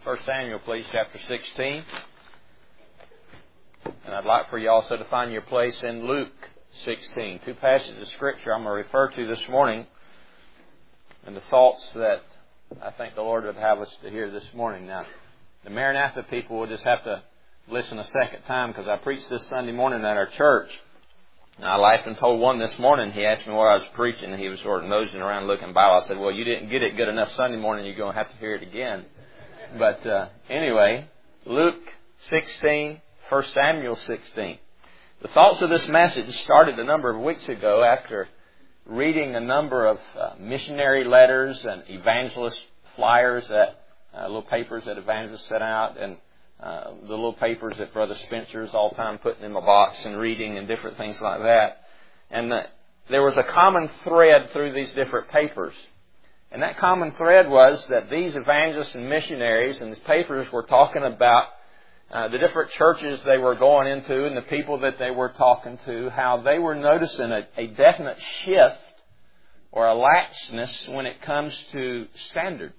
1 Samuel, please, chapter 16. And I'd like for you also to find your place in Luke 16. Two passages of Scripture I'm going to refer to this morning, and the thoughts that I think the Lord would have us to hear this morning. Now, the Maranatha people will just have to listen a second time, because I preached this Sunday morning at our church. And I laughed and told one this morning. He asked me what I was preaching, and he was sort of nosing around looking Bible. I said, well, you didn't get it good enough Sunday morning. You're going to have to hear it again. But anyway, Luke 16, 1 Samuel 16. The thoughts of this message started a number of weeks ago after reading a number of missionary letters and evangelist flyers, little papers that evangelists sent out, and the little papers that Brother Spencer's all the time putting in my box and reading and different things like that. And there was a common thread through these different papers. And that common thread was that these evangelists and missionaries and these papers were talking about the different churches they were going into and the people that they were talking to, how they were noticing a definite shift or a laxness when it comes to standards.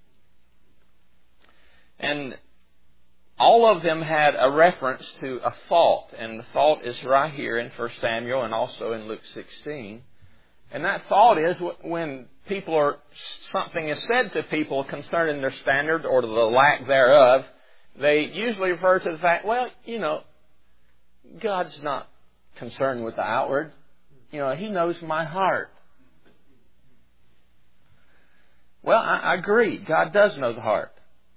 And all of them had a reference to a fault, and the fault is right here in 1 Samuel and also in Luke 16. And that fault is when something is said to people concerning their standard or the lack thereof, they usually refer to the fact, well, God's not concerned with the outward. He knows my heart. Well, I agree. God does know the heart.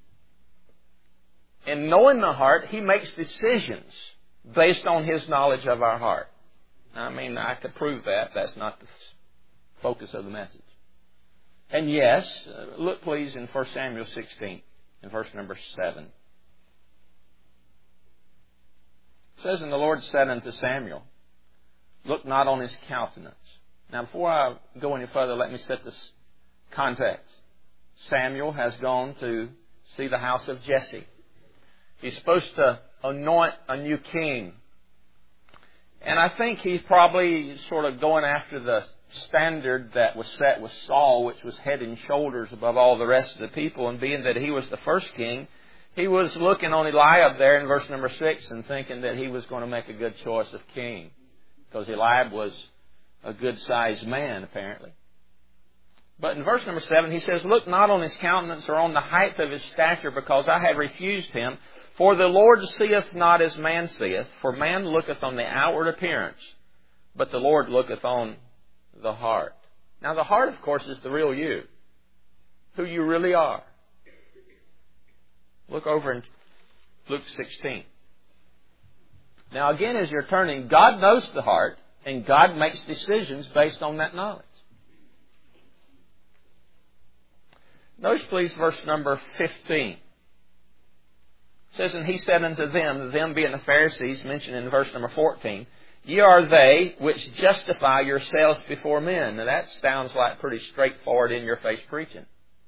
And knowing the heart, He makes decisions based on His knowledge of our heart. I mean, I could prove that. That's not the focus of the message. And yes, look please in 1 Samuel 16, in verse number 7. It says, "And the Lord said unto Samuel, Look not on his countenance." Now, before I go any further, let me set this context. Samuel has gone to see the house of Jesse. He's supposed to anoint a new king. And I think he's probably sort of going after the standard that was set with Saul, which was head and shoulders above all the rest of the people. And being that he was the first king, he was looking on Eliab there in verse number 6 and thinking that he was going to make a good choice of king. Because Eliab was a good-sized man, apparently. But in verse number 7, he says, "Look not on his countenance or on the height of his stature, because I have refused him. For the Lord seeth not as man seeth, for man looketh on the outward appearance, but the Lord looketh on the heart." Now the heart, of course, is the real you, who you really are. Look over in Luke 16. Now again, as you're turning, God knows the heart, and God makes decisions based on that knowledge. Notice please verse number 15. It says, "And he said unto them being the Pharisees, mentioned in verse number 14, Ye are they which justify yourselves before men." Now that sounds like pretty straightforward, in-your-face preaching.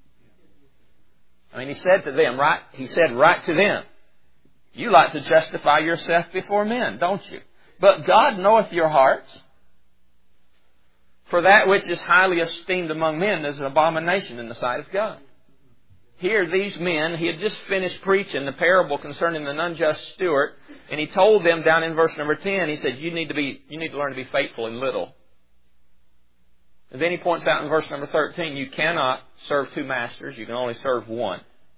I mean, he said to them, right? He said right to them, you like to justify yourself before men, don't you? But God knoweth your hearts. For that which is highly esteemed among men is an abomination in the sight of God. Here, these men, he had just finished preaching the parable concerning the unjust steward, and he told them down in verse number 10, he said, you need to learn to be faithful in little. And then he points out in verse number 13, you cannot serve two masters, you can only serve one.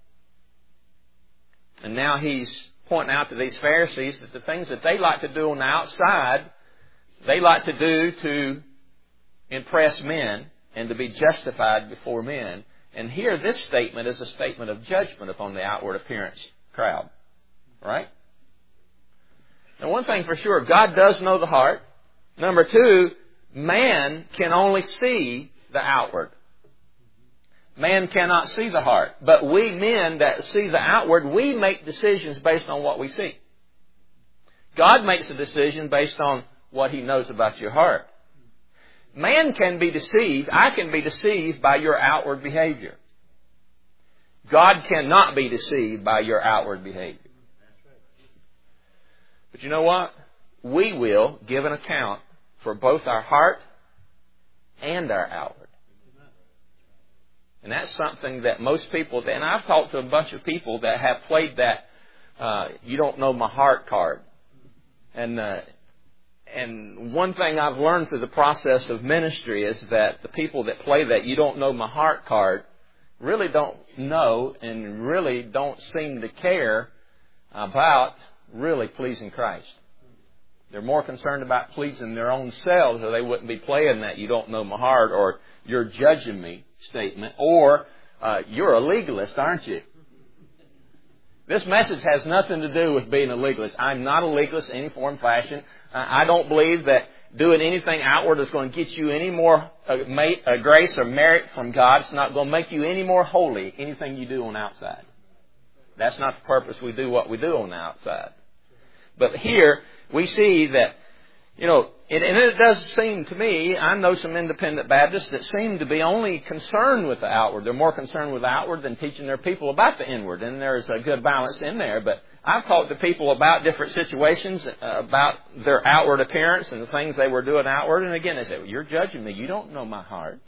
And now he's pointing out to these Pharisees that the things that they like to do on the outside, they like to do to impress men and to be justified before men. And here, this statement is a statement of judgment upon the outward appearance crowd. Right? And one thing for sure, God does know the heart. Number two, man can only see the outward. Man cannot see the heart. But we men that see the outward, we make decisions based on what we see. God makes a decision based on what He knows about your heart. Man can be deceived. I can be deceived by your outward behavior. God cannot be deceived by your outward behavior. But you know what? We will give an account for both our heart and our outward. And that's something that most people, and I've talked to a bunch of people that have played that you don't know my heart card. And one thing I've learned through the process of ministry is that the people that play that you don't know my heart card really don't know and really don't seem to care about really pleasing Christ. They're more concerned about pleasing their own selves, or they wouldn't be playing that you don't know my heart, or you're judging me statement, or you're a legalist, aren't you? This message has nothing to do with being a legalist. I'm not a legalist in any form, fashion. I don't believe that doing anything outward is going to get you any more grace or merit from God. It's not going to make you any more holy, anything you do on the outside. That's not the purpose we do what we do on the outside. But here, we see that, and it does seem to me, I know some independent Baptists that seem to be only concerned with the outward. They're more concerned with the outward than teaching their people about the inward. And there's a good balance in there. But I've talked to people about different situations, about their outward appearance and the things they were doing outward. And again, they say, well, you're judging me. You don't know my heart.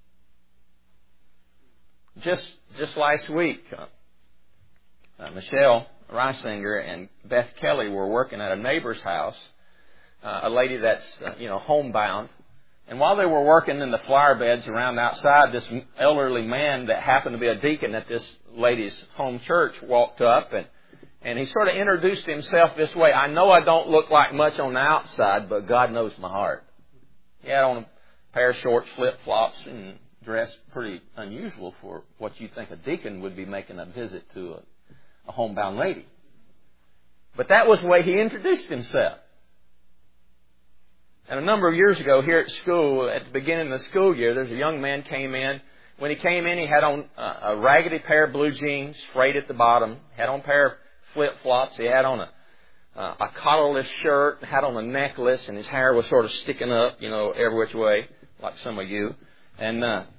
Just last week, Michelle Reisinger and Beth Kelly were working at a neighbor's house, a lady that's, homebound. And while they were working in the flower beds around outside, this elderly man that happened to be a deacon at this lady's home church walked up and he sort of introduced himself this way. I know I don't look like much on the outside, but God knows my heart. He had on a pair of shorts, flip-flops, and dressed pretty unusual for what you'd think a deacon would be making a visit to a homebound lady. But that was the way he introduced himself. And a number of years ago here at school, at the beginning of the school year, there's a young man came in. When he came in, he had on a raggedy pair of blue jeans, frayed at the bottom, had on a pair of flip-flops. He had on a collarless shirt, had on a necklace, and his hair was sort of sticking up, every which way, like some of you. And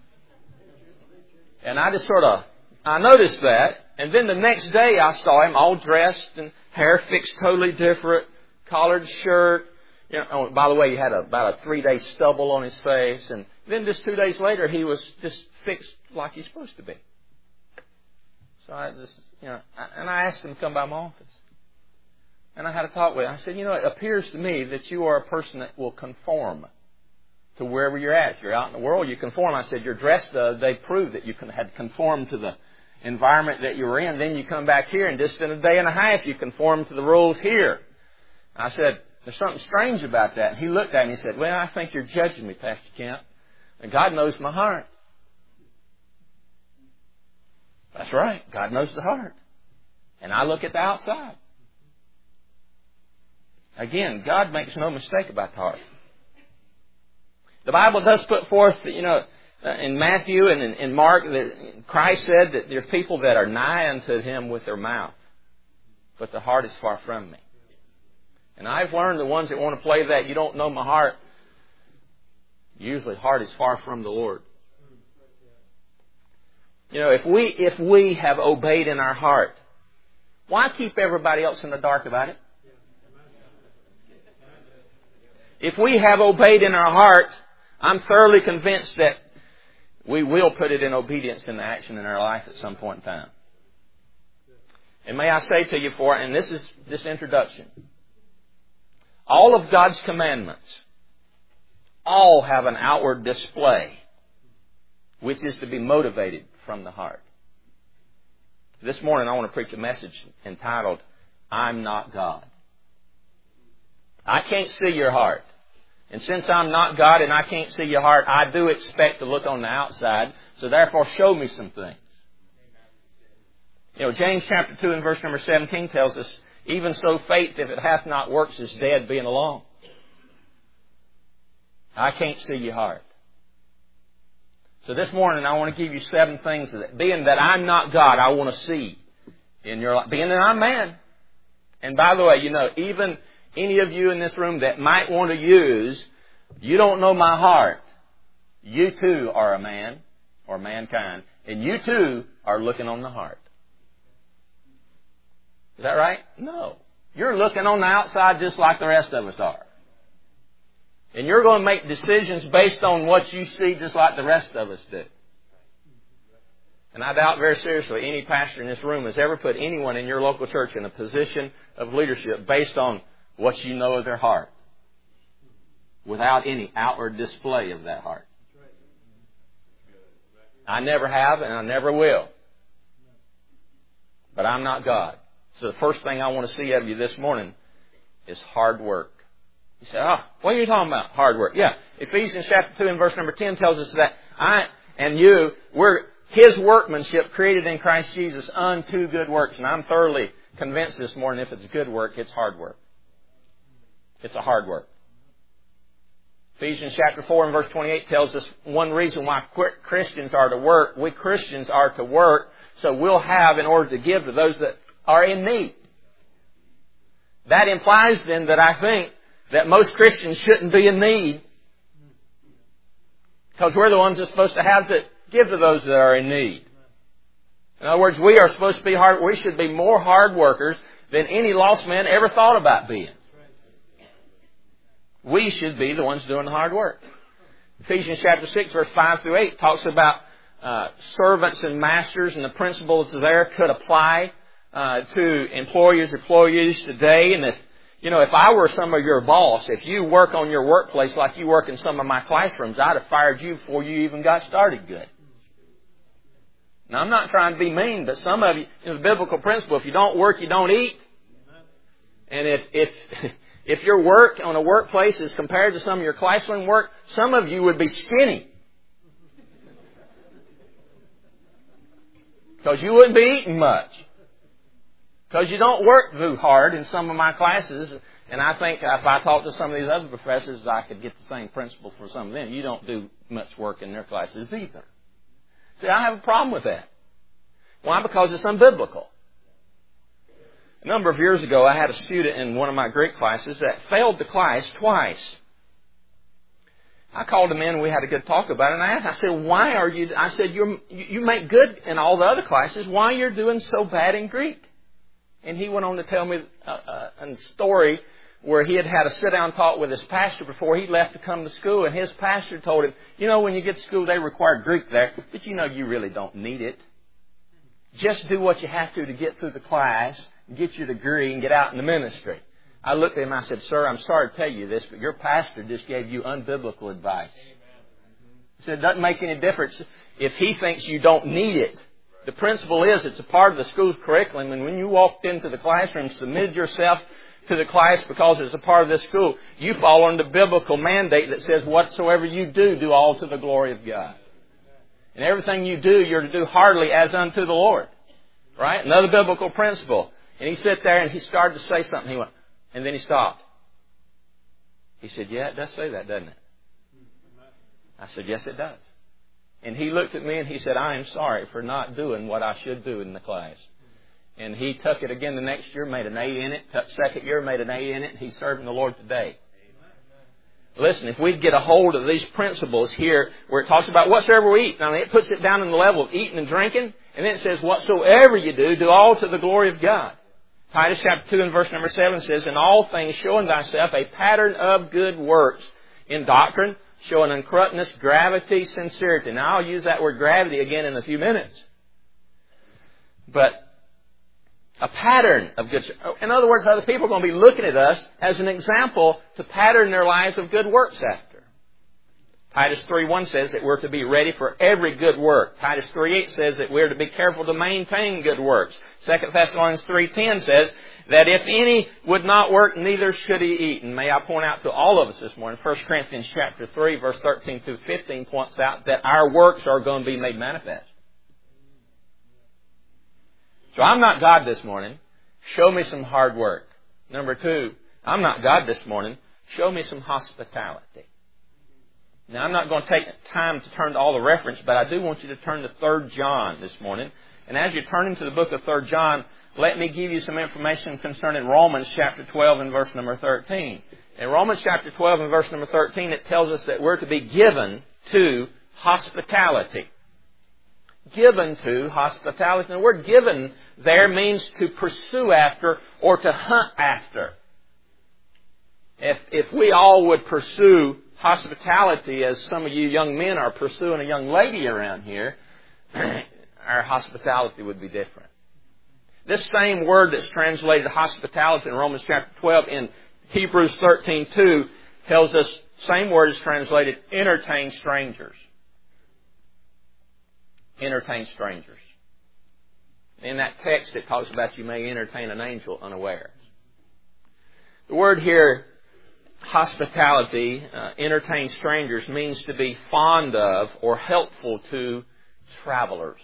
I just I noticed that. And then the next day I saw him all dressed and hair fixed totally different, collared shirt. By the way, he had about a 3-day stubble on his face. And then just 2 days later, he was just fixed like he's supposed to be. So I just, and I asked him to come by my office. And I had a talk with him. I said, it appears to me that you are a person that will conform to wherever you're at. If you're out in the world, you conform. I said, your dress they prove that you had conformed to the environment that you were in. Then you come back here, and just in a day and a half, you conform to the rules here. I said, there's something strange about that. And he looked at me and he said, well, I think you're judging me, Pastor Kemp. And God knows my heart. That's right. God knows the heart. And I look at the outside. Again, God makes no mistake about the heart. The Bible does put forth, in Matthew and in Mark, that Christ said that there's people that are nigh unto Him with their mouth, but the heart is far from me. And I've learned the ones that want to play that, you don't know my heart, usually heart is far from the Lord. If we have obeyed in our heart, why keep everybody else in the dark about it? If we have obeyed in our heart, I'm thoroughly convinced that we will put it in obedience in action in our life at some point in time. And may I say to you and this is this introduction, all of God's commandments, all have an outward display, which is to be motivated from the heart. This morning I want to preach a message entitled, I'm Not God. I can't see your heart. And since I'm not God and I can't see your heart, I do expect to look on the outside. So therefore, show me some things. James chapter 2 and verse number 17 tells us, even so faith, if it hath not works, is dead being alone. I can't see your heart. So this morning I want to give you 7 things that, being that I'm not God, I want to see in your life. Being that I'm man. And by the way, even any of you in this room that might want to use, you don't know my heart. You too are a man or mankind. And you too are looking on the heart. Is that right? No. You're looking on the outside just like the rest of us are. And you're going to make decisions based on what you see just like the rest of us do. And I doubt very seriously any pastor in this room has ever put anyone in your local church in a position of leadership based on what you know of their heart, without any outward display of that heart. I never have and I never will. But I'm not God. So the first thing I want to see out of you this morning is hard work. You say, what are you talking about? Hard work. Yeah. Ephesians chapter 2 and verse number 10 tells us that I and you, we're His workmanship created in Christ Jesus unto good works. And I'm thoroughly convinced this morning if it's good work, it's hard work. It's a hard work. Ephesians chapter 4 and verse 28 tells us one reason why Christians are to work. We Christians are to work so we'll have in order to give to those that are in need. That implies then that I think that most Christians shouldn't be in need, because we're the ones that are supposed to have to give to those that are in need. In other words, we are supposed to be we should be more hard workers than any lost man ever thought about being. We should be the ones doing the hard work. Ephesians chapter 6 verse 5 through 8 talks about servants and masters, and the principles there could apply to employees today. And if I were some of your boss, if you work on your workplace like you work in some of my classrooms, I'd have fired you before you even got started good. Now, I'm not trying to be mean, but some of you, the biblical principle, if you don't work, you don't eat. And if your work on a workplace is compared to some of your classroom work, some of you would be skinny. Because you wouldn't be eating much. Because you don't work too hard in some of my classes. And I think if I talk to some of these other professors, I could get the same principle for some of them. You don't do much work in their classes either. See, I have a problem with that. Why? Because it's unbiblical. A number of years ago, I had a student in one of my Greek classes that failed the class twice. I called him in and we had a good talk about it. And I asked, I said, why are you, I said, you make good in all the other classes. Why you're doing so bad in Greek? And he went on to tell me a story where he had a sit-down talk with his pastor before he left to come to school. And his pastor told him, when you get to school, they require Greek there. But you really don't need it. Just do what you have to get through the class, get your degree, and get out in the ministry. I looked at him and I said, sir, I'm sorry to tell you this, but your pastor just gave you unbiblical advice. He said, it doesn't make any difference if he thinks you don't need it. The principle is it's a part of the school's curriculum, and when you walked into the classroom, submitted yourself to the class because it's a part of this school, you fall under the biblical mandate that says whatsoever you do, do all to the glory of God. And everything you do, you're to do heartily as unto the Lord. Right? Another biblical principle. And he sat there and he started to say something. He went, and then he stopped. He said, yeah, it does say that, doesn't it? I said, yes, it does. And he looked at me and he said, I am sorry for not doing what I should do in the class. And he took it again the next year, made an A in it. Second year, made an A in it. And he's serving the Lord today. Listen, if we get a hold of these principles here where it talks about whatsoever we eat. Now, it puts it down in the level of eating and drinking. And then it says, whatsoever you do, do all to the glory of God. Titus chapter 2 and verse number 7 says, in all things showing thyself a pattern of good works. In doctrine, showing uncorruptness, gravity, sincerity. Now, I'll use that word gravity again in a few minutes. But a pattern of good. In other words, other people are going to be looking at us as an example to pattern their lives of good works after. Titus 3:1 says that we're to be ready for every good work. Titus 3:8 says that we're to be careful to maintain good works. 2 Thessalonians 3:10 says that if any would not work, neither should he eat. And may I point out to all of us this morning, 1 Corinthians chapter 3, verse 13 through 15 points out that our works are going to be made manifest. So I'm not God this morning. Show me some hard work. Number 2, I'm not God this morning. Show me some hospitality. Now, I'm not going to take time to turn to all the reference, but I do want you to turn to 3 John this morning. And as you're turning to the book of 3 John, let me give you some information concerning Romans chapter 12 and verse number 13. In Romans chapter 12 and verse number 13, it tells us that we're to be given to hospitality. Given to hospitality. And the word given there means to pursue after or to hunt after. If we all would pursue hospitality as some of you young men are pursuing a young lady around here, our hospitality would be different. This same word that's translated hospitality in Romans chapter 12 in Hebrews 13:2 tells us, same word is translated entertain strangers. Entertain strangers. In that text it talks about you may entertain an angel unawares. The word here, hospitality, entertain strangers, means to be fond of or helpful to travelers.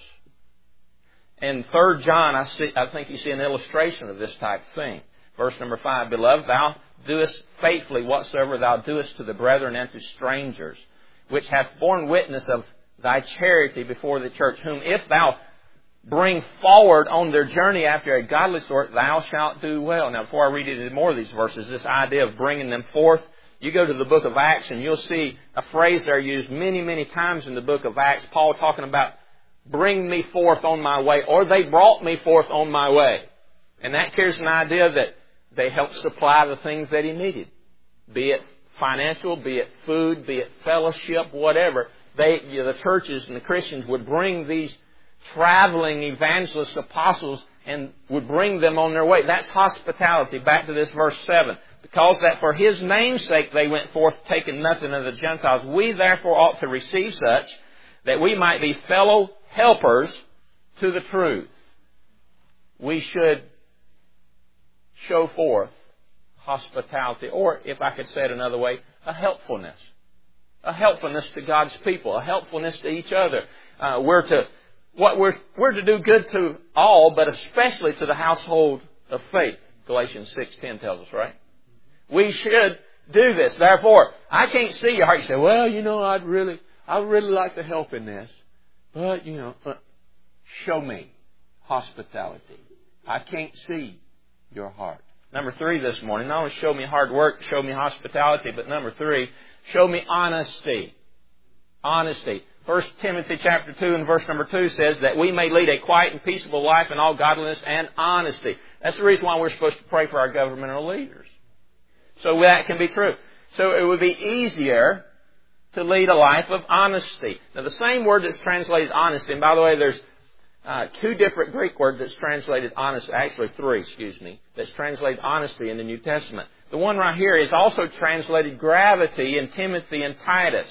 In 3 John, I think you see an illustration of this type of thing. Verse number 5, Beloved, thou doest faithfully whatsoever thou doest to the brethren and to strangers, which hath borne witness of thy charity before the church, whom if thou bring forward on their journey after a godly sort, thou shalt do well. Now, before I read any more of these verses, this idea of bringing them forth, you go to the book of Acts and you'll see a phrase there used many, many times in the book of Acts. Paul talking about, bring me forth on my way, or they brought me forth on my way. And that carries an idea that they helped supply the things that he needed. Be it financial, be it food, be it fellowship, whatever. The churches and the Christians would bring these traveling evangelists, apostles, and would bring them on their way. That's hospitality. Back to this verse 7. Because that for His name's sake they went forth, taking nothing of the Gentiles. We therefore ought to receive such, that we might be fellow helpers to the truth. We should show forth hospitality, or if I could say it another way, a helpfulness. A helpfulness to God's people, a helpfulness to each other. We're to do good to all, but especially to the household of faith. Galatians 6:10 tells us, right? We should do this. Therefore, I can't see your heart. You say, well, I'd really like to help in this. But, show me hospitality. I can't see your heart. Number 3 this morning, not only show me hard work, show me hospitality, but number 3, show me honesty. Honesty. 1 Timothy chapter 2 and verse number 2 says that we may lead a quiet and peaceable life in all godliness and honesty. That's the reason why we're supposed to pray for our governmental leaders. So that can be true. So it would be easier to lead a life of honesty. Now the same word that's translated honesty, and by the way, there's 2 different Greek words that's translated honesty, actually 3, that's translated honesty in the New Testament. The one right here is also translated gravity in Timothy and Titus.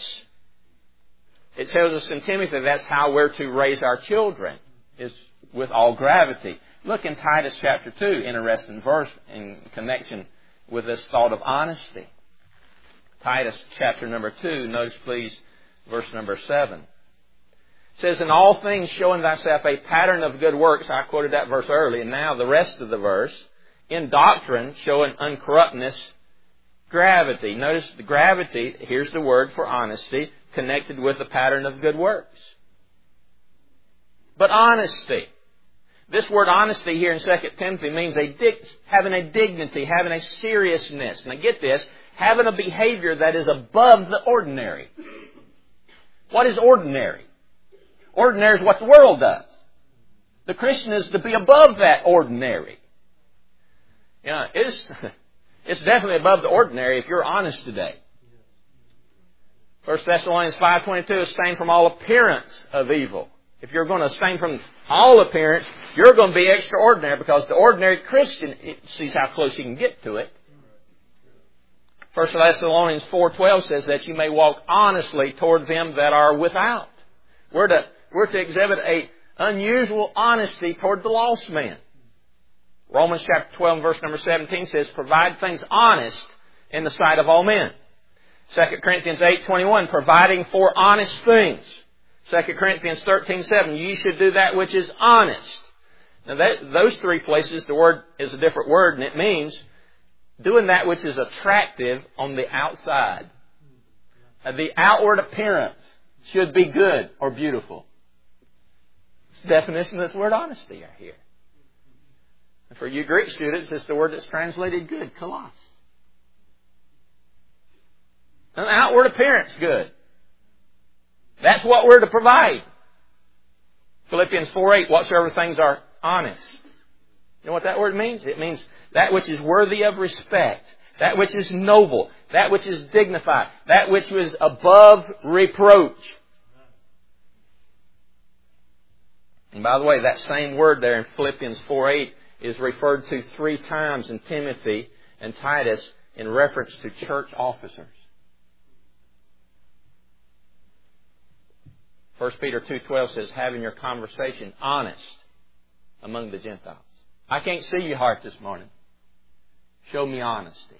It tells us in Timothy that's how we're to raise our children, is with all gravity. Look in Titus chapter 2, interesting verse in connection with this thought of honesty. Titus chapter number 2, notice please verse number 7. It says, in all things showing thyself a pattern of good works. I quoted that verse early, and now the rest of the verse. In doctrine showing uncorruptness, gravity. Notice the gravity, here's the word for honesty, connected with a pattern of good works. But honesty. This word honesty here in 2 Timothy means having a dignity, having a seriousness. Now get this, having a behavior that is above the ordinary. What is ordinary? Ordinary is what the world does. The Christian is to be above that ordinary. It's definitely above the ordinary if you're honest today. 1 Thessalonians 5:22 is abstain from all appearance of evil. If you're going to abstain from all appearance, you're going to be extraordinary, because the ordinary Christian sees how close he can get to it. 1 Thessalonians 4:12 says that you may walk honestly toward them that are without. We're to exhibit a unusual honesty toward the lost man. Romans chapter 12 and verse number 17 says, provide things honest in the sight of all men. 2 Corinthians 8:21, providing for honest things. 2 Corinthians 13:7, you should do that which is honest. Now those 3 places, the word is a different word, and it means doing that which is attractive on the outside. The outward appearance should be good or beautiful. It's the definition of this word honesty right here. And for you Greek students, it's the word that's translated good, kalos. An outward appearance good. That's what we're to provide. Philippians 4:8, whatsoever things are honest. You know what that word means? It means that which is worthy of respect, that which is noble, that which is dignified, that which is above reproach. And by the way, that same word there in Philippians 4:8 is referred to 3 times in Timothy and Titus in reference to church officers. 1 Peter 2:12 says, having your conversation honest among the Gentiles. I can't see your heart this morning. Show me honesty.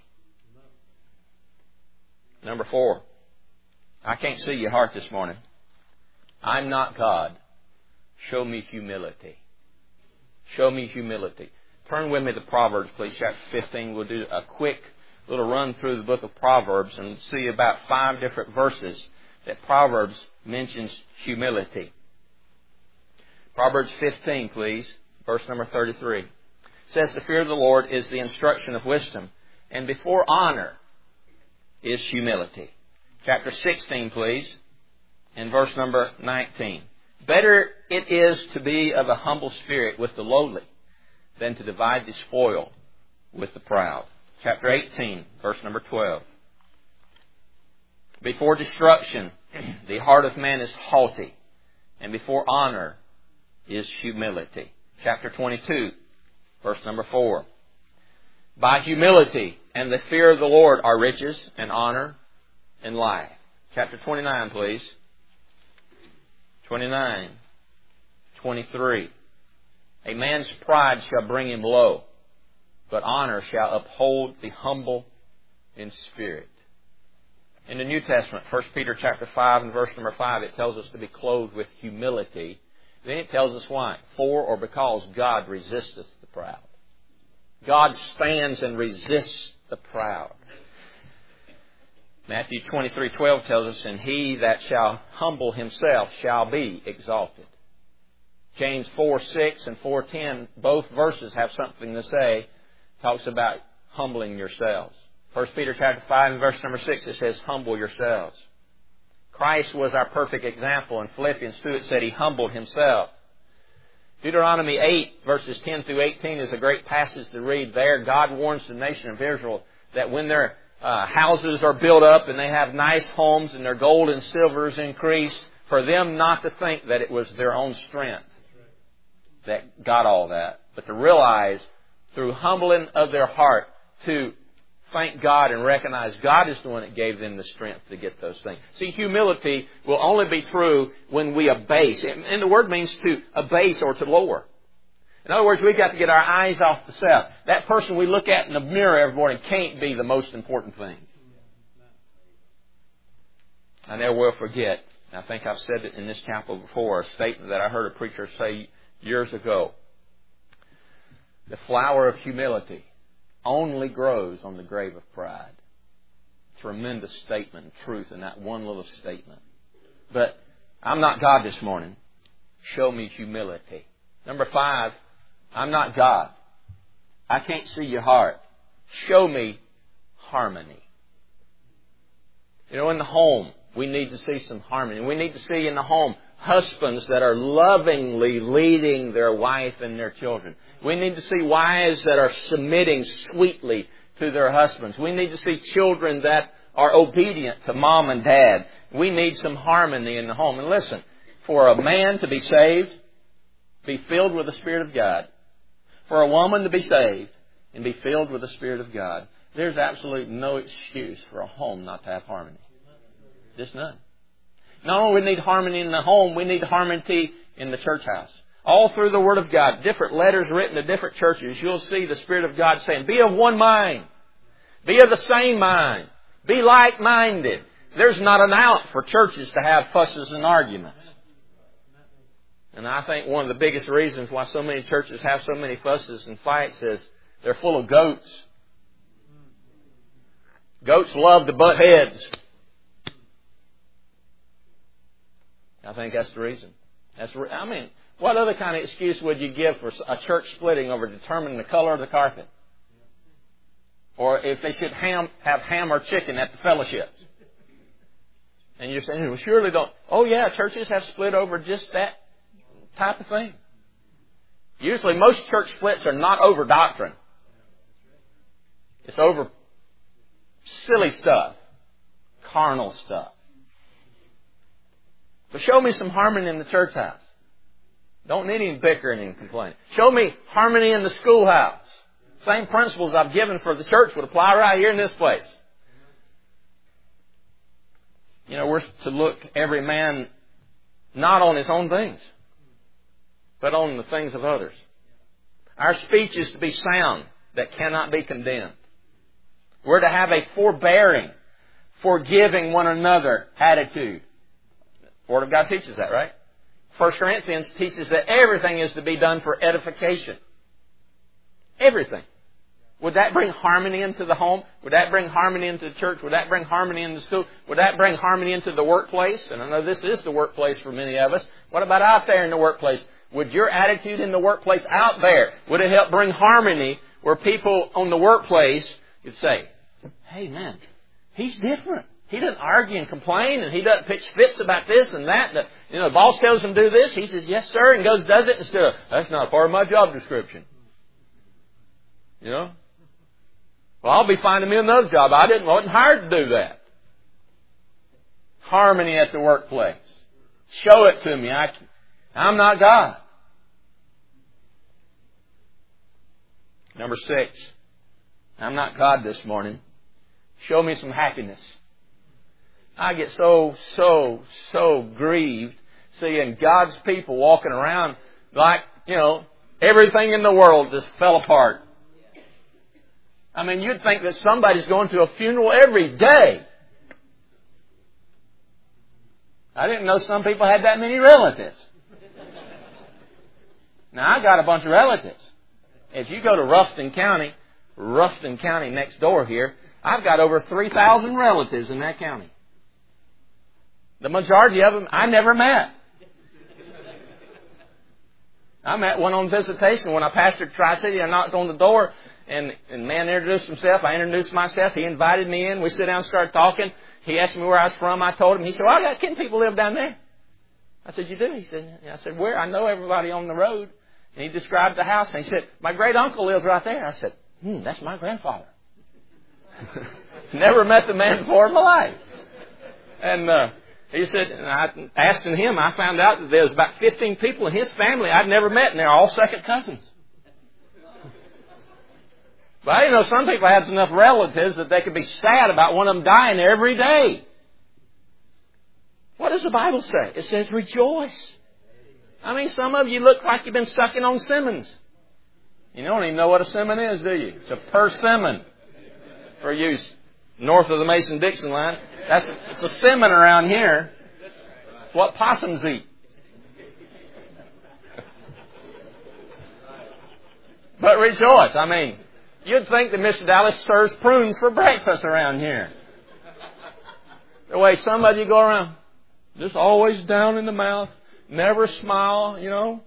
Number 4, I can't see your heart this morning. I'm not God. Show me humility. Show me humility. Turn with me to Proverbs, please, chapter 15. We'll do a quick little run through the book of Proverbs and see about 5 different verses that Proverbs mentions humility. Proverbs 15, please, verse number 33. It says, the fear of the Lord is the instruction of wisdom, and before honor is humility. Chapter 16, please, and verse number 19. Better it is to be of a humble spirit with the lowly than to divide the spoil with the proud. Chapter 18, verse number 12. Before destruction, the heart of man is haughty, and before honor is humility. Chapter 22, verse number 4. By humility and the fear of the Lord are riches and honor and life. Chapter 29, please. 29, 23. A man's pride shall bring him low, but honor shall uphold the humble in spirit. In the New Testament, 1 Peter chapter 5 and verse number 5, it tells us to be clothed with humility. Then it tells us why. For or because God resisteth the proud. God stands and resists the proud. Matthew 23:12 tells us, and he that shall humble himself shall be exalted. James 4:6 and 4:10, both verses have something to say. Talks about humbling yourselves. 1 Peter chapter 5 and verse number 6, it says, humble yourselves. Christ was our perfect example. In Philippians 2, it said he humbled himself. Deuteronomy 8, verses 10 through 18 is a great passage to read there. God warns the nation of Israel that when their houses are built up and they have nice homes and their gold and silver is increased, for them not to think that it was their own strength that got all that, but to realize through humbling of their heart to thank God and recognize God is the one that gave them the strength to get those things. See, humility will only be true when we abase. And the word means to abase or to lower. In other words, we've got to get our eyes off the self. That person we look at in the mirror every morning can't be the most important thing. I never will forget, I think I've said it in this chapel before, a statement that I heard a preacher say years ago. The flower of humility only grows on the grave of pride. Tremendous statement and truth in that one little statement. But I'm not God this morning. Show me humility. Number 5, I'm not God. I can't see your heart. Show me harmony. You know, in the home, we need to see some harmony. We need to see in the home husbands that are lovingly leading their wife and their children. We need to see wives that are submitting sweetly to their husbands. We need to see children that are obedient to mom and dad. We need some harmony in the home. And listen, for a man to be saved, be filled with the Spirit of God. For a woman to be saved and be filled with the Spirit of God, there's absolutely no excuse for a home not to have harmony. Just none. Not only do we need harmony in the home, we need harmony in the church house. All through the Word of God, different letters written to different churches, you'll see the Spirit of God saying, be of one mind. Be of the same mind. Be like-minded. There's not an out for churches to have fusses and arguments. And I think one of the biggest reasons why so many churches have so many fusses and fights is they're full of goats. Goats love to butt heads. I think that's the reason. What other kind of excuse would you give for a church splitting over determining the color of the carpet? Or if they should have ham or chicken at the fellowships? And you're saying, well, surely don't. Oh yeah, churches have split over just that type of thing. Usually most church splits are not over doctrine. It's over silly stuff, carnal stuff. But show me some harmony in the church house. Don't need any bickering and complaining. Show me harmony in the schoolhouse. Same principles I've given for the church would apply right here in this place. You know, we're to look every man not on his own things, but on the things of others. Our speech is to be sound, that cannot be condemned. We're to have a forbearing, forgiving one another attitude. The Word of God teaches that, right? 1 Corinthians teaches that everything is to be done for edification. Everything. Would that bring harmony into the home? Would that bring harmony into the church? Would that bring harmony into the school? Would that bring harmony into the workplace? And I know this is the workplace for many of us. What about out there in the workplace? Would your attitude in the workplace out there, would it help bring harmony where people on the workplace could say, hey man, he's different. He doesn't argue and complain, and he doesn't pitch fits about this and that. The boss tells him to do this. He says, yes, sir, and goes and does it instead of, that's not part of my job description. You know? Well, I'll be finding me another job. Wasn't hired to do that. Harmony at the workplace. Show it to me. I'm not God. Number 6. I'm not God this morning. Show me some happiness. I get so grieved seeing God's people walking around like, everything in the world just fell apart. I mean, you'd think that somebody's going to a funeral every day. I didn't know some people had that many relatives. Now, I got a bunch of relatives. If you go to Ruston County next door here, I've got over 3,000 relatives in that county. The majority of them I never met. I met one on visitation when I pastored Tri-City. I knocked on the door and man introduced himself. I introduced myself. He invited me in. We sat down and started talking. He asked me where I was from. I told him. He said, well, I got kin people live down there. I said, you do? He said, I said, where? I know everybody on the road. And he described the house. And he said, my great uncle lives right there. I said, that's my grandfather. Never met the man before in my life. And he said, and I asked him, I found out that there was about 15 people in his family I'd never met, and they're all second cousins. But I didn't know some people had enough relatives that they could be sad about one of them dying every day. What does the Bible say? It says rejoice. I mean, some of you look like you've been sucking on Simmons. You don't even know what a Simmon is, do you? It's a persimmon for you north of the Mason-Dixon line. It's a Simmon around here. It's what possums eat. But rejoice. I mean, you'd think that Mr. Dallas serves prunes for breakfast around here. The way some of you go around, just always down in the mouth, never smile,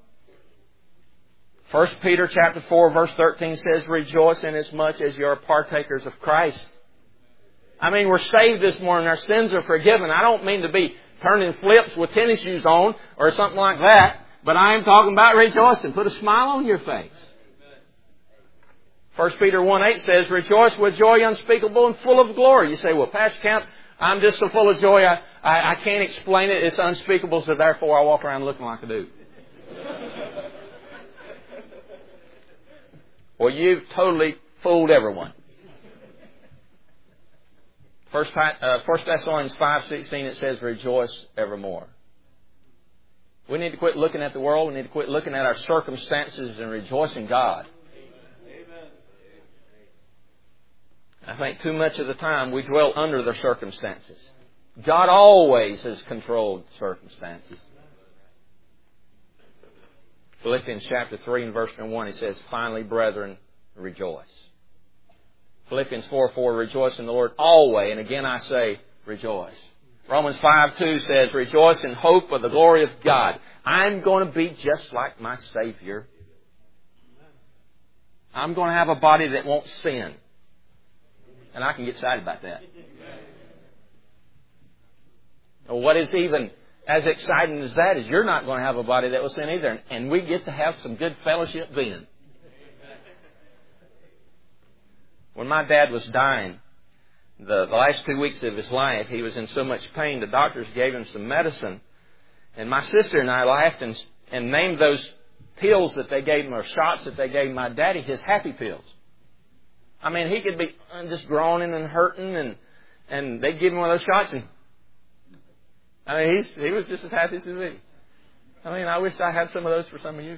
1 Peter chapter 4 verse 13 says, rejoice inasmuch as you are partakers of Christ. I mean, we're saved this morning. Our sins are forgiven. I don't mean to be turning flips with tennis shoes on or something like that, but I am talking about rejoicing. Put a smile on your face. 1 Peter 1:8 says, rejoice with joy unspeakable and full of glory. You say, well, Pastor Camp, I'm just so full of joy, I can't explain it. It's unspeakable, so therefore I walk around looking like a dude. Well, you've totally fooled everyone. 1 Thessalonians 5:16, it says, rejoice evermore. We need to quit looking at the world. We need to quit looking at our circumstances and rejoice in God. I think too much of the time we dwell under the circumstances. God always has controlled circumstances. Philippians chapter 3 and verse 1, he says, finally, brethren, rejoice. Philippians 4:4, rejoice in the Lord always. And again I say, rejoice. Romans 5:2 says, rejoice in hope of the glory of God. I'm going to be just like my Savior. I'm going to have a body that won't sin. And I can get excited about that. What is even as exciting as that is you're not going to have a body that will sin either. And we get to have some good fellowship then. When my dad was dying, the last 2 weeks of his life, he was in so much pain, the doctors gave him some medicine. And my sister and I laughed and named those pills that they gave him or shots that they gave my daddy his happy pills. I mean, he could be just groaning and hurting, and they'd give him one of those shots, and I mean, he was just as happy as could be. I mean, I wish I had some of those for some of you.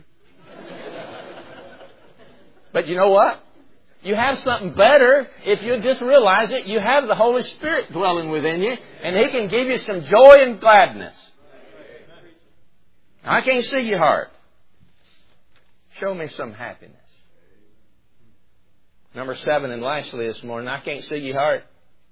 But you know what? You have something better if you just realize it. You have the Holy Spirit dwelling within you, and He can give you some joy and gladness. I can't see your heart. Show me some happiness. Number 7, and lastly this morning, I can't see your heart.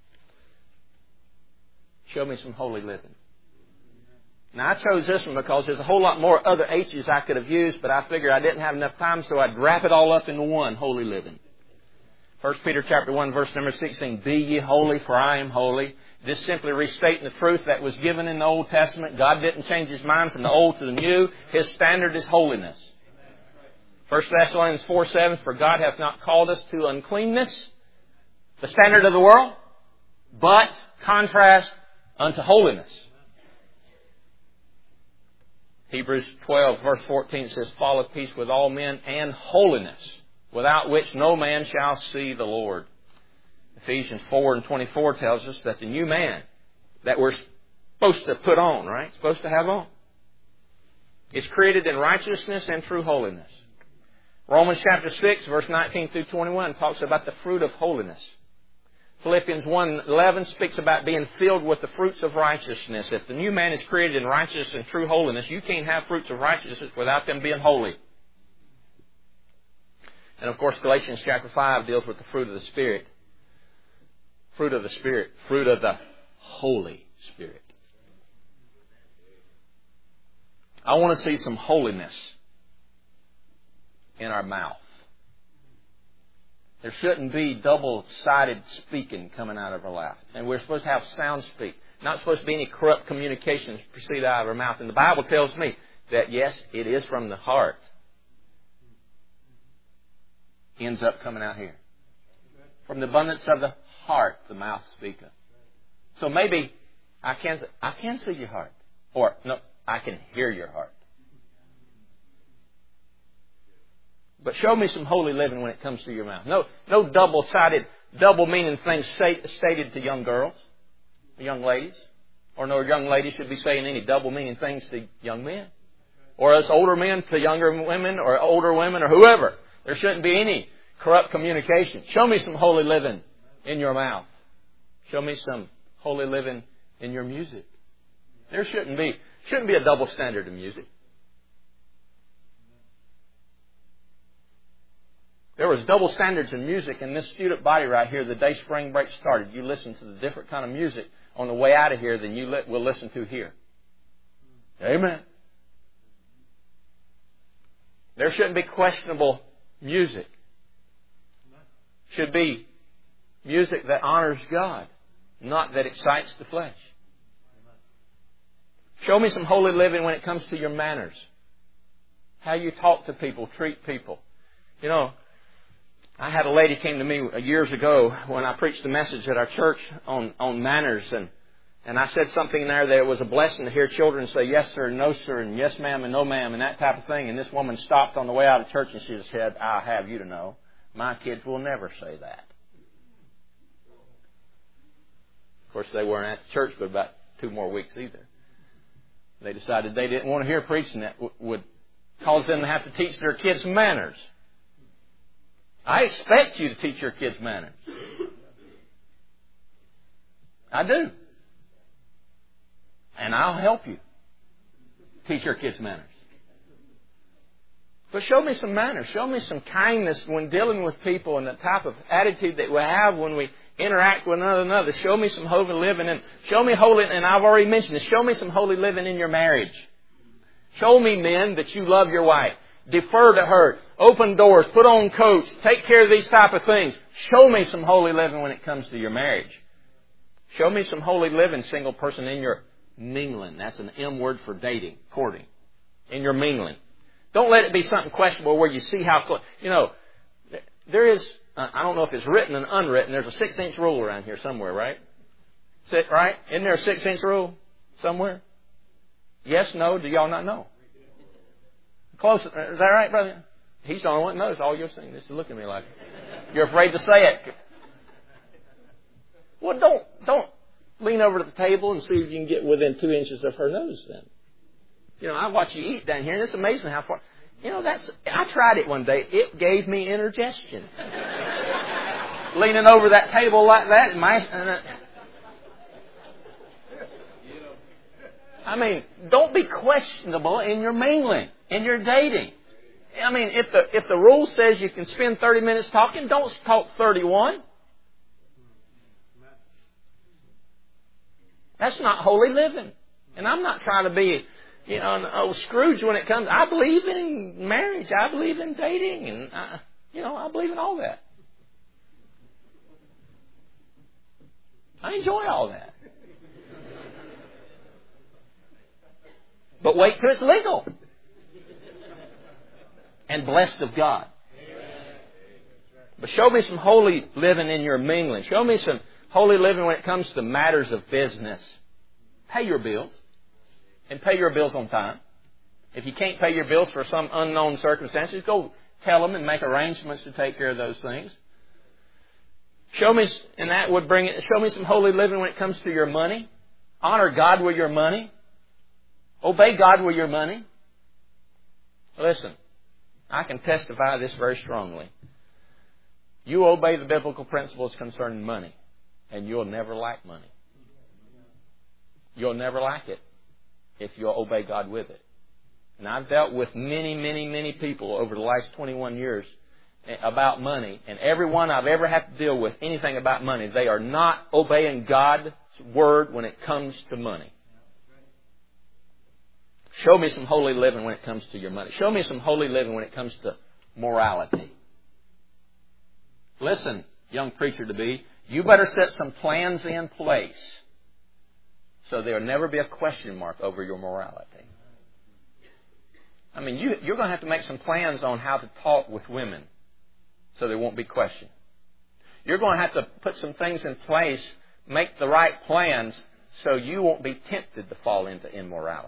Show me some holy living. Now, I chose this one because there's a whole lot more other H's I could have used, but I figured I didn't have enough time, so I'd wrap it all up into one, holy living. 1 Peter chapter 1, verse number 16, Be ye holy, for I am holy. This simply restating the truth that was given in the Old Testament. God didn't change His mind from the Old to the New. His standard is holiness. 1 Thessalonians 4:7, For God hath not called us to uncleanness, the standard of the world, but contrast unto holiness. Hebrews 12, verse 14 says, Follow peace with all men and holiness, without which no man shall see the Lord. Ephesians 4 and 24 tells us that the new man that we're supposed to put on, right? Supposed to have on, is created in righteousness and true holiness. Romans chapter 6, verse 19 through 21 talks about the fruit of holiness. Philippians 1:11 speaks about being filled with the fruits of righteousness. If the new man is created in righteousness and true holiness, you can't have fruits of righteousness without them being holy. And of course, Galatians chapter 5 deals with the fruit of the Spirit. Fruit of the Spirit. Fruit of the Holy Spirit. I want to see some holiness in our mouth. There shouldn't be double-sided speaking coming out of our mouth. And we're supposed to have sound speak. Not supposed to be any corrupt communications proceed out of our mouth. And the Bible tells me that, yes, it is from the heart. Ends up coming out here. From the abundance of the heart, the mouth speaketh. So maybe I can see your heart. Or, no, I can hear your heart. But show me some holy living when it comes to your mouth. No double-sided, double-meaning things stated to young girls, young ladies. Or no young lady should be saying any double-meaning things to young men. Or us older men to younger women, or older women, or whoever. There shouldn't be any corrupt communication. Show me some holy living in your mouth. Show me some holy living in your music. There shouldn't be a double standard in music. There was double standards in music in this student body right here the day spring break started. You listen to the different kind of music on the way out of here than you will listen to here. Amen. There shouldn't be questionable music. Should be music that honors God, not that excites the flesh. Show me some holy living when it comes to your manners. How you talk to people, treat people. You know, I had a lady came to me years ago when I preached a message at our church on manners, and I said something in there that it was a blessing to hear children say yes sir and no sir and yes ma'am and no ma'am and that type of thing. And this woman stopped on the way out of church and she said, I have you to know, my kids will never say that. Of course, they weren't at the church for about 2 more weeks either. They decided they didn't want to hear preaching that would cause them to have to teach their kids manners. I expect you to teach your kids manners. I do. And I'll help you teach your kids manners. But show me some manners. Show me some kindness when dealing with people and the type of attitude that we have when we interact with one another. Show me some holy living. And show me holy, and I've already mentioned this, show me some holy living in your marriage. Show me, men, that you love your wife. Defer to her. Open doors. Put on coats. Take care of these type of things. Show me some holy living when it comes to your marriage. Show me some holy living, single person, in your mingling. That's an M word for dating, courting. In your mingling. Don't let it be something questionable where you see how close. You know, there is, I don't know if it's written and unwritten, there's a 6-inch rule around here somewhere, right? Right? Isn't there a 6-inch rule somewhere? Yes, no, do y'all not know? Close. Is that right, brother? He's the only one that knows all you're saying. This is looking at me like you're afraid to say it. Well, don't lean over to the table and see if you can get within 2 inches of her nose then. You know, I watch you eat down here, and it's amazing how far. You know, I tried it one day. It gave me indigestion. Leaning over that table like that, I mean, don't be questionable in your mingling, in your dating. I mean, if the rule says you can spend 30 minutes talking, don't talk 31. That's not holy living. And I'm not trying to be, you know, an old Scrooge when it comes. I believe in marriage. I believe in dating. And, I believe in all that. I enjoy all that. But wait till it's legal. And blessed of God. But show me some holy living in your mingling. Show me some holy living when it comes to matters of business. Pay your bills. And pay your bills on time. If you can't pay your bills for some unknown circumstances, go tell them and make arrangements to take care of those things. Show me some holy living when it comes to your money. Honor God with your money. Obey God with your money. Listen, I can testify this very strongly. You obey the biblical principles concerning money, and you'll never lack money. You'll never lack it if you'll obey God with it. And I've dealt with many, many, many people over the last 21 years about money, and everyone I've ever had to deal with anything about money, they are not obeying God's word when it comes to money. Show me some holy living when it comes to your money. Show me some holy living when it comes to morality. Listen, young preacher-to-be, you better set some plans in place so there'll never be a question mark over your morality. I mean, you're going to have to make some plans on how to talk with women so there won't be question. You're going to have to put some things in place, make the right plans so you won't be tempted to fall into immorality.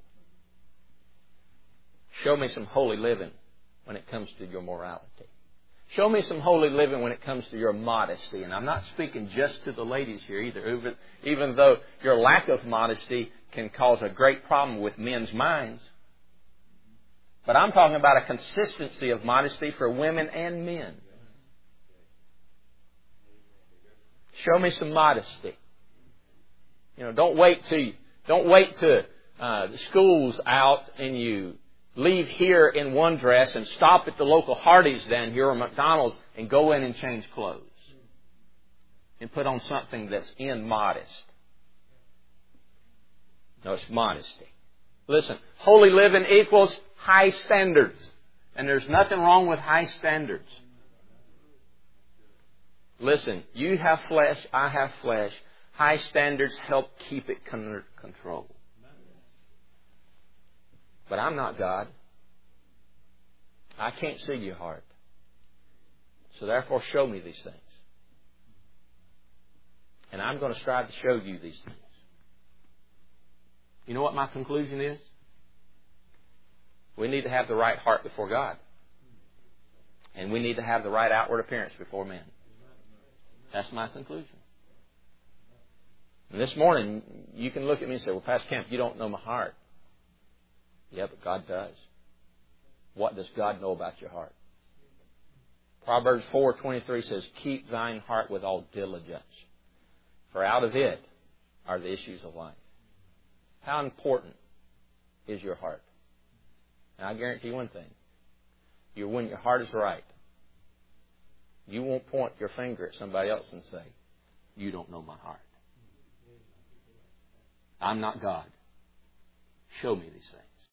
Show me some holy living when it comes to your morality. Show me some holy living when it comes to your modesty. And I'm not speaking just to the ladies here either, even though your lack of modesty can cause a great problem with men's minds. But I'm talking about a consistency of modesty for women and men. Show me some modesty. You know, don't wait till the school's out and you leave here in one dress and stop at the local Hardee's down here or McDonald's and go in and change clothes. And put on something that's immodest. No, it's modesty. Listen, holy living equals high standards. And there's nothing wrong with high standards. Listen, you have flesh, I have flesh. High standards help keep it under control. But I'm not God. I can't see your heart. So therefore, show me these things. And I'm going to strive to show you these things. You know what my conclusion is? We need to have the right heart before God. And we need to have the right outward appearance before men. That's my conclusion. And this morning, you can look at me and say, well, Pastor Kemp, you don't know my heart. Yeah, but God does. What does God know about your heart? Proverbs 4:23 says, keep thine heart with all diligence, for out of it are the issues of life. How important is your heart? And I guarantee you one thing. When your heart is right, you won't point your finger at somebody else and say, you don't know my heart. I'm not God. Show me these things.